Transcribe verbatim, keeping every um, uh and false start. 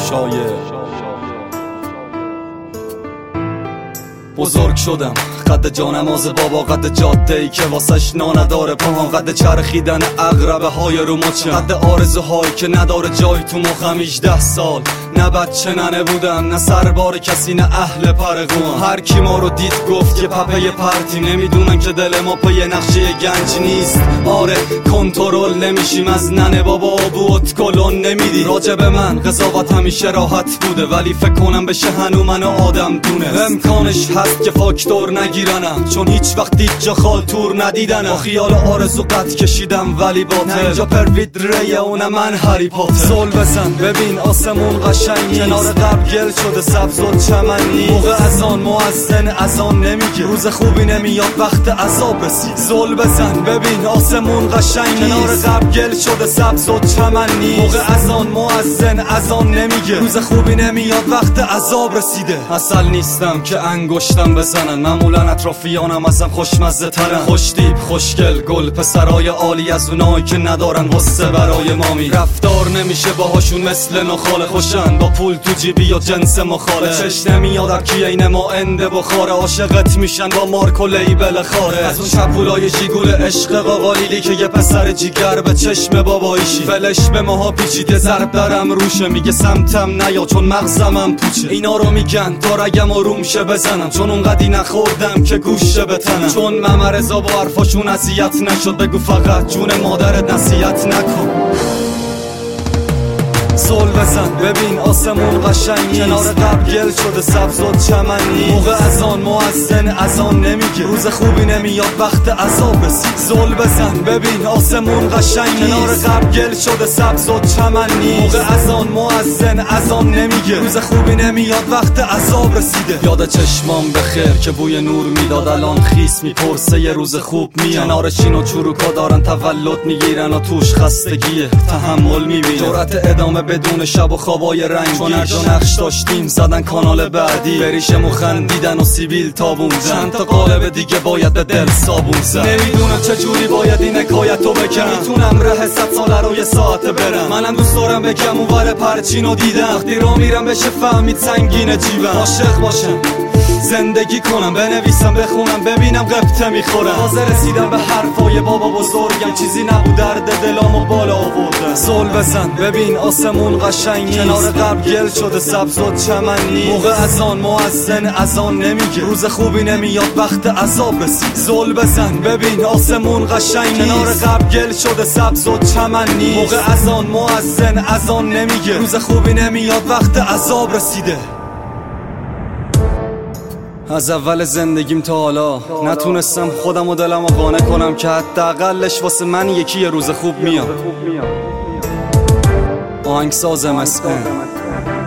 شایر بزرگ شدم قد جانماز بابا، قد جاده ای که واسش نداره پاهام، قد چرخیدن عقربه های رو مچم، قد آرزوهایی که نداره جای تو مخم. هجده سال نه بچه ننه بودم، نه سربار کسی نه اهل پرقوام. هر کی ما رو دید گفت که پپه پرتی، نمیدونن که دل ما پای نقشه گنج نیست. آره کنترل نمیشیم از ننه بابا، بود کلون نمیدی راجب من. قضاوت همیشه راحت بوده ولی فکر کنم بشه هنو منو آدم دونه. امکانش هست که فاکتور نگیرنم چون هیچ وقت دید جا خالتور ندیدنم. با خیال آرزو قد کشیدم ولی باطل، اینجا پروید ریه اون من هری پاتر. زل بزن ببین آسمون قشنگ نیست، کنار قبل گل شده سبز و چمن نیست. موقع اذان مؤذن اذان نمیگه، روز خوبی نمیاد وقت عذاب رسید. زل بزن ببین آسمون قشنگ نیست، کنار قبل گل شده سبز و چمن نیست. موقع اذان مؤذن اذان نمیگه، روز خوبی نمیاد وقت عذاب رسیده. اصل نیستم که انگشتم بزنن، معمولا اطرافیانم ازم خوشمزه ترن. خوشتیپ خوشگل گل پسرای عالی، از اونایی که ندارن غصه برای مامی. رفتار نمیشه باهاشون مثل نخاله، خوشن با پول تو جیبی یا جنس مخاله. چش نمیاد کی عین ما انده بخاره، عاشقت میشن با مارک و لیبل خاره. از اون چپولای جیگول عشق قاقالیلی که یه پسر جیگر به چشم باباییشی. فلش به ماها پیچیده ضرب درم روشه، میگه سمتم نیا چون مغزمم پوچه. اینا رو میگن تا رگم آروم شه بزنم، چون اونقدی نخوردم که گوشه بتنم. چون ممرزا با حرفاشون اذیت نشد، بگو فقط جون مادرت نصیحت نکن. زل بزن ببین آسمون قشنگ نیست، کنار قبل گل شده سبز و چمن نیست. موقع اذان مؤذن اذان نمیگه، روز خوبی نمیاد وقت عذاب رسید. زل بزن ببین آسمون قشنگ نیست، کنار قبل گل شده سبز و چمن نیست. موقع اذان مؤذن اذان نمیگه، روز خوبی نمیاد وقت عذاب رسیده. یاد چشمام بخیر که بوی نور میداد، الان خیس میپرسه یه روز خوب میاد. کنار شین و چروکا دارن تولد میگیرن و توش خستگیه تحمل میبینه. جرأت ادامه بدون شب و خوابای رنگی، چون هر جا نقش داشتیم زدن کانال بعدی. بریشمو خندیدن و سیبیل تابوندن، چند تا قالب دیگه باید به دل صابون زد. نمیدونم چجوری باید این حکایتو بگم، میتونم ره صد ساله رو یه ساعت برم. منم دوست دارم بگم اونور پرچینو دیدم، وقتی رو میرم بشه فهمید سنگین جیبم. عاشق باشم زندگی کنم، بنویسم بخونم ببینم قبطه میخورم. تازه رسیدم به حرفای بابا بزرگم، چیزی نبود درد دلامو بالا آوردم. زل بزن ببین آسمون قشنگ نیست، کنار قبل گل شده سبز و چمن نیست. موقع اذان مؤذن اذان نمیگه، روز خوبی نمیاد وقت عذاب رسید. زل بزن ببین آسمون قشنگ نیست، کنار قبل گل شده سبز و چمن نیست. موقع اذان مؤذن اذان نمیگه، روز خوبی نمیاد وقت عذاب رسیده. از اول زندگیم تا حالا نتونستم خودم و دلم رو قانع کنم که حداقلش واسه من یکی یه روز خوب میاد. آهنگساز ام اس ان